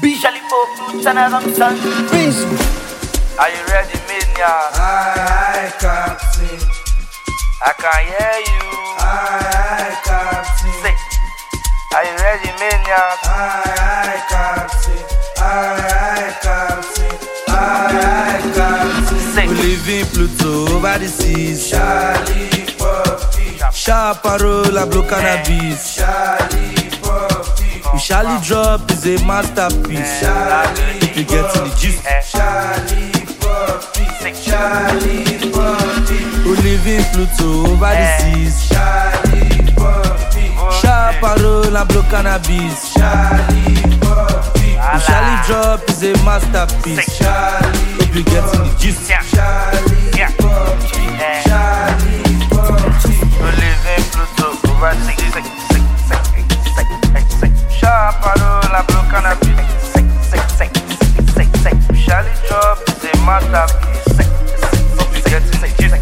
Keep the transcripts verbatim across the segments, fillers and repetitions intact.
Charlie Pope, Tana Ramson. Are you ready, Maniac? Aye, aye, Captain. I can hear you. Aye, aye, Captain. Say, are you ready, Maniac? Aye, aye, Captain. Aye, aye, Captain. Aye, aye, Captain. Say, we live in Pluto over the seas. Charlie Poppy. Sharp parole, I blow cannabis. Charlie Poppy. We Charlie drop is a masterpiece. Charlie, if you get to the gist. Charlie Poppy. Charlie Poppy. We live in Pluto over the seas. Charlie Poppy. Sharp parole, I blow cannabis. Charlie Poppy. We Charlie drop is a masterpiece. Charlie, if you get to the gist. Charlie Poppy. Charlie Poppy. we live in Pluto over the seas. Sharp parole, I blow cannabis. Charlie drop is a masterpiece. Hope you get to the gist.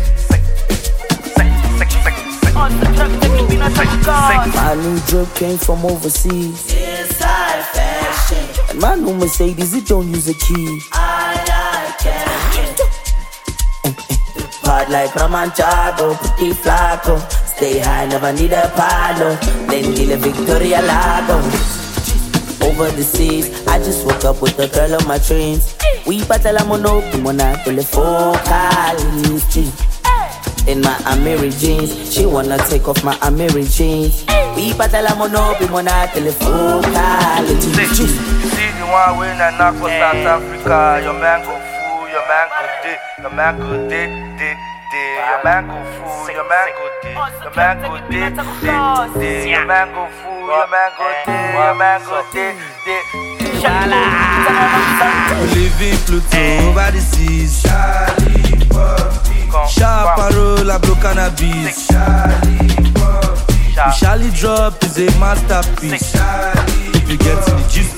My new drip came from overseas. It's high fashion. And my new Mercedes, it don't use a key. I like it. Hard like Ramanchado, pretty flaco. Stay high, never need a palo. Then kill a Victoria Lago. Over the seas, I just woke up with the girl of my dreams. We battle a monopoly, mona telefocal street. In my Amiri jeans, she wanna take off my Amiri jeans. We battle a monopoly, mona telefocal See, see the one win and knock for South Africa. Your man go fool, your man go day, your man go day, day, day. Your man go fool, your man go day, your man go day, day, day. Your man go fool, your man go day, your man go day, day. We live in Pluto over the seas. Charlie Poppy. Sharp parole, I blow cannabis. Charlie Poppy. We Charlie drop is a masterpiece. Charlie, if you get to the gist.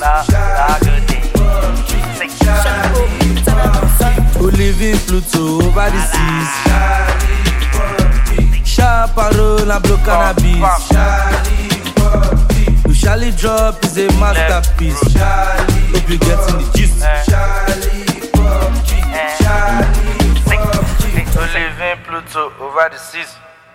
We live in Pluto over the seas. Charlie Poppy. Sharp parole, I blow cannabis. Charlie Poppy. We Charlie drop is a masterpiece. Charlie, if you get to the gist. Charlie Poppy. Charlie Poppy. We live in Pluto over the seas.